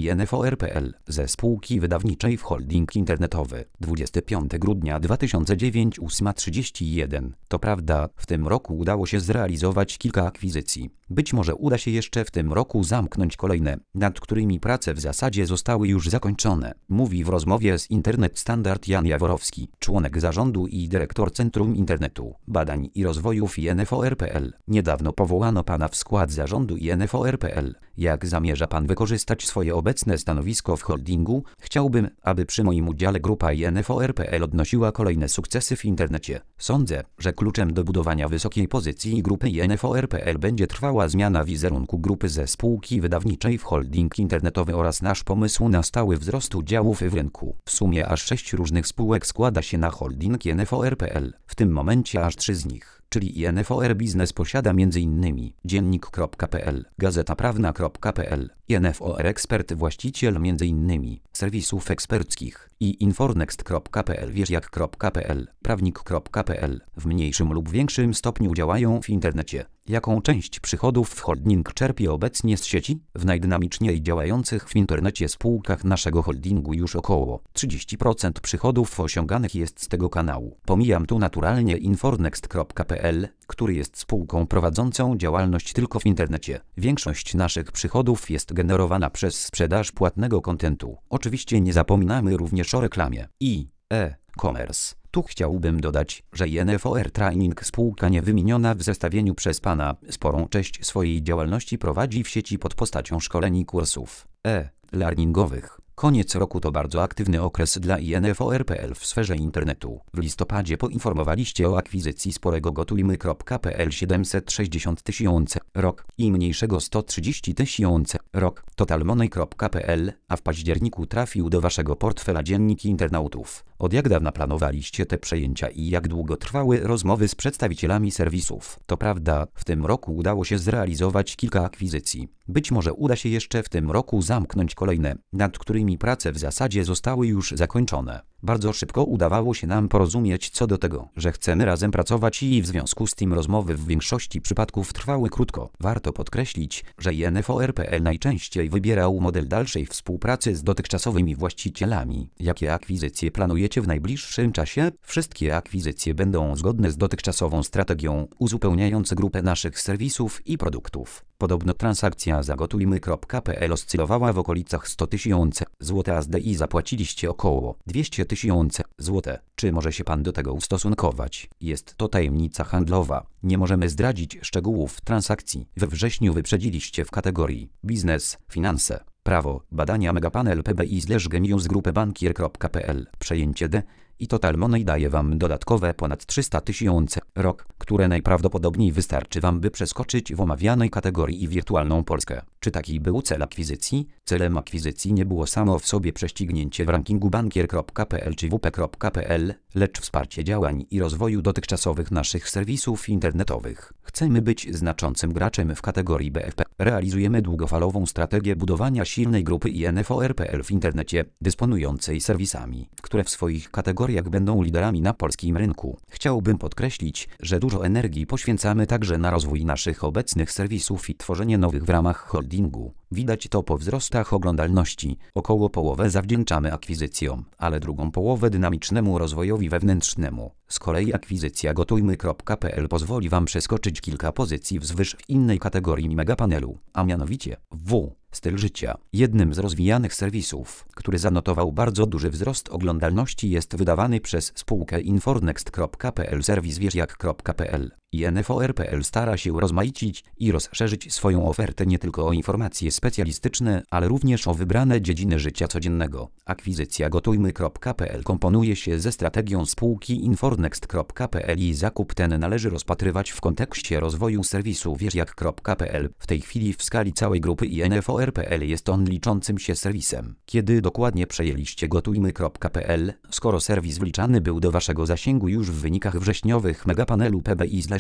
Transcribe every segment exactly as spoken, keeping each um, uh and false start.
INFOR.pl ze spółki wydawniczej w holding internetowy. dwudziestego piątego grudnia dwa tysiące dziewiątego, ósma trzydzieści jeden. To prawda, w tym roku udało się zrealizować kilka akwizycji. Być może uda się jeszcze w tym roku zamknąć kolejne, nad którymi prace w zasadzie zostały już zakończone. Mówi w rozmowie z Internet Standard Jan Jaworowski, członek zarządu i dyrektor Centrum Internetu, Badań i Rozwoju w INFOR.pl. Niedawno powołano pana w skład zarządu INFOR.pl. Jak zamierza pan wykorzystać swoje obecne stanowisko w holdingu? Chciałbym, aby przy moim udziale grupa INFOR.pl odnosiła kolejne sukcesy w internecie. Sądzę, że kluczem do budowania wysokiej pozycji grupy INFOR.pl będzie trwała zmiana wizerunku grupy ze spółki wydawniczej w holding internetowy oraz nasz pomysł na stały wzrost udziałów w rynku. W sumie aż sześć różnych spółek składa się na holding INFOR.pl. W tym momencie aż trzy z nich, czyli INFOR Biznes posiada m.in. dziennik kropka pe el, gazeta prawna kropka pe el, INFOR Ekspert właściciel m.in. serwisów eksperckich i Infornext kropka pe el, wieżjak kropka pe el, prawnik kropka pe el. W mniejszym lub większym stopniu działają w internecie. Jaką część przychodów holding czerpie obecnie z sieci? W najdynamiczniej działających w internecie spółkach naszego holdingu już około trzydzieści procent przychodów osiąganych jest z tego kanału. Pomijam tu naturalnie Infornext kropka pe el, który jest spółką prowadzącą działalność tylko w internecie. Większość naszych przychodów jest generowana przez sprzedaż płatnego kontentu. Oczywiście nie zapominamy również o reklamie i e-commerce. Tu chciałbym dodać, że INFOR Training, spółka niewymieniona w zestawieniu przez pana, sporą część swojej działalności prowadzi w sieci pod postacią szkoleń i kursów e-learningowych. Koniec roku to bardzo aktywny okres dla INFOR.pl w sferze internetu. W listopadzie poinformowaliście o akwizycji sporego gotujmy kropka pe el siedemset sześćdziesiąt tysięcy rok i mniejszego sto trzydzieści tysięcy rok totalmoney kropka pe el, a w październiku trafił do waszego portfela dziennik internautów. Od jak dawna planowaliście te przejęcia i jak długo trwały rozmowy z przedstawicielami serwisów? To prawda, w tym roku udało się zrealizować kilka akwizycji. Być może uda się jeszcze w tym roku zamknąć kolejne, nad którymi prace w zasadzie zostały już zakończone. Bardzo szybko udawało się nam porozumieć co do tego, że chcemy razem pracować i w związku z tym rozmowy w większości przypadków trwały krótko. Warto podkreślić, że INFOR.pl najczęściej wybierał model dalszej współpracy z dotychczasowymi właścicielami. Jakie akwizycje planujecie w najbliższym czasie? Wszystkie akwizycje będą zgodne z dotychczasową strategią, uzupełniając grupę naszych serwisów i produktów. Podobno transakcja za gotujmy kropka pe el oscylowała w okolicach sto tysięcy złotych, a z D I zapłaciliście około dwieście tysięcy złotych. Czy może się pan do tego ustosunkować? Jest to tajemnica handlowa. Nie możemy zdradzić szczegółów transakcji. We wrześniu wyprzedziliście w kategorii biznes, finanse, prawo, badania Megapanel P B I slash genius grupę bankier kropka pe el. Przejęcie D i Total Money daje wam dodatkowe ponad trzysta tysięcy rok, które najprawdopodobniej wystarczy wam, by przeskoczyć w omawianej kategorii i wirtualną Polskę. Czy taki był cel akwizycji? Celem akwizycji nie było samo w sobie prześcignięcie w rankingu bankier kropka pe el czy w p kropka pe el, lecz wsparcie działań i rozwoju dotychczasowych naszych serwisów internetowych. Chcemy być znaczącym graczem w kategorii B F P. Realizujemy długofalową strategię budowania silnej grupy INFOR.pl w internecie, dysponującej serwisami, które w swoich kategoriach będą liderami na polskim rynku. Chciałbym podkreślić, że dużo energii poświęcamy także na rozwój naszych obecnych serwisów i tworzenie nowych w ramach holdingu. Widać to po wzrostach oglądalności. Około połowę zawdzięczamy akwizycjom, ale drugą połowę dynamicznemu rozwojowi wewnętrznemu. Z kolei akwizycja gotujmy kropka pe el pozwoli wam przeskoczyć kilka pozycji wzwyż w innej kategorii Megapanelu, a mianowicie W. Styl życia. Jednym z rozwijanych serwisów, który zanotował bardzo duży wzrost oglądalności, jest wydawany przez spółkę Infornext kropka pe el serwis wieżjak kropka pe el. INFOR.pl stara się rozmaicić i rozszerzyć swoją ofertę nie tylko o informacje specjalistyczne, ale również o wybrane dziedziny życia codziennego. Akwizycja gotujmy kropka pe el komponuje się ze strategią spółki Infornext kropka pe el i zakup ten należy rozpatrywać w kontekście rozwoju serwisu wieżjak kropka pe el. W tej chwili w skali całej grupy INFOR.pl jest on liczącym się serwisem. Kiedy dokładnie przejęliście gotujmy kropka pe el, skoro serwis wliczany był do waszego zasięgu już w wynikach wrześniowych Megapanelu P B I slash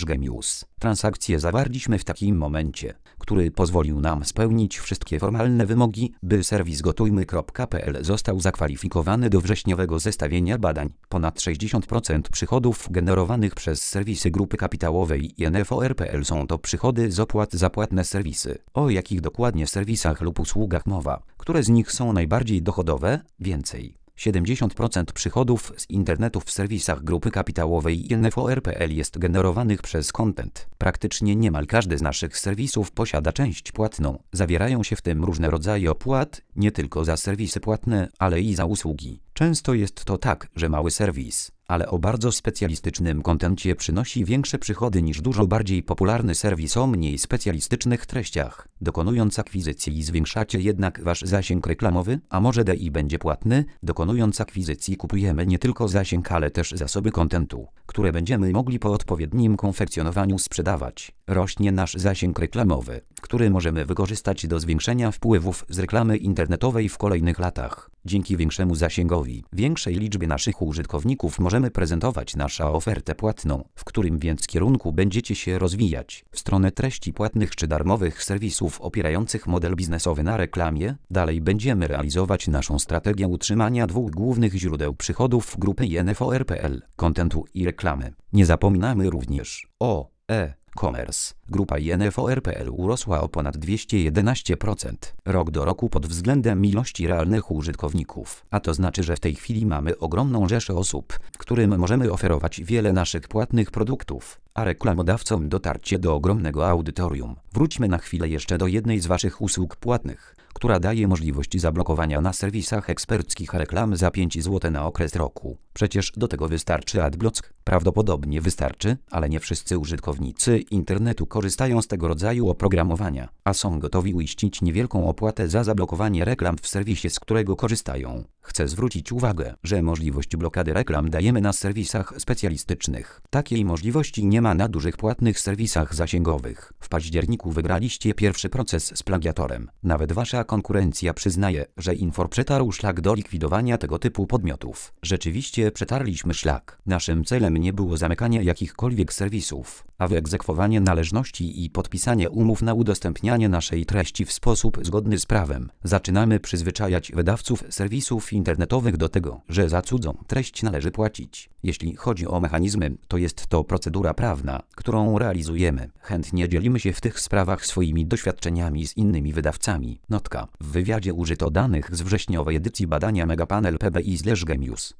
Gemius. Transakcję zawarliśmy w takim momencie, który pozwolił nam spełnić wszystkie formalne wymogi, by serwis gotujmy kropka p l został zakwalifikowany do wrześniowego zestawienia badań. Ponad sześćdziesiąt procent przychodów generowanych przez serwisy grupy kapitałowej i N F O R kropka p l są to przychody z opłat za płatne serwisy. O jakich dokładnie serwisach lub usługach mowa? Które z nich są najbardziej dochodowe? Więcej. siedemdziesiąt procent przychodów z internetu w serwisach grupy kapitałowej i N F O R kropka p l jest generowanych przez content. Praktycznie niemal każdy z naszych serwisów posiada część płatną. Zawierają się w tym różne rodzaje opłat, nie tylko za serwisy płatne, ale i za usługi. Często jest to tak, że mały serwis, ale o bardzo specjalistycznym kontencie przynosi większe przychody niż dużo bardziej popularny serwis o mniej specjalistycznych treściach. Dokonując akwizycji zwiększacie jednak wasz zasięg reklamowy, a może D I będzie płatny. Dokonując akwizycji kupujemy nie tylko zasięg, ale też zasoby kontentu, które będziemy mogli po odpowiednim konfekcjonowaniu sprzedawać. Rośnie nasz zasięg reklamowy, który możemy wykorzystać do zwiększenia wpływów z reklamy internetowej w kolejnych latach. Dzięki większemu zasięgowi, większej liczbie naszych użytkowników możemy prezentować naszą ofertę płatną, w którym więc kierunku będziecie się rozwijać. W stronę treści płatnych czy darmowych serwisów opierających model biznesowy na reklamie. Dalej będziemy realizować naszą strategię utrzymania dwóch głównych źródeł przychodów grupy N F O R kropka p l, kontentu i reklamy. Nie zapominamy również o e commerce. Grupa N F O R kropka p l urosła o ponad dwieście jedenaście procent rok do roku pod względem ilości realnych użytkowników, a to znaczy, że w tej chwili mamy ogromną rzeszę osób, którym możemy oferować wiele naszych płatnych produktów, a reklamodawcom dotarcie do ogromnego audytorium. Wróćmy na chwilę jeszcze do jednej z waszych usług płatnych, która daje możliwość zablokowania na serwisach eksperckich reklam za pięć złotych na okres roku. Przecież do tego wystarczy AdBlock. Prawdopodobnie wystarczy, ale nie wszyscy użytkownicy internetu korzystają z tego rodzaju oprogramowania, a są gotowi uiścić niewielką opłatę za zablokowanie reklam w serwisie, z którego korzystają. Chcę zwrócić uwagę, że możliwość blokady reklam dajemy na serwisach specjalistycznych. Takiej możliwości nie ma na dużych płatnych serwisach zasięgowych. W październiku wygraliście pierwszy proces z plagiatorem. Nawet wasza konkurencja przyznaje, że Infor przetarł szlak do likwidowania tego typu podmiotów. Rzeczywiście przetarliśmy szlak. Naszym celem nie było zamykanie jakichkolwiek serwisów, a wyegzekwowanie należności i podpisanie umów na udostępnianie naszej treści w sposób zgodny z prawem. Zaczynamy przyzwyczajać wydawców serwisów internetowych do tego, że za cudzą treść należy płacić. Jeśli chodzi o mechanizmy, to jest to procedura prawna, którą realizujemy. Chętnie dzielimy się w tych sprawach swoimi doświadczeniami z innymi wydawcami. Notka. W wywiadzie użyto danych z wrześniowej edycji badania Megapanel P B I slash Gemius.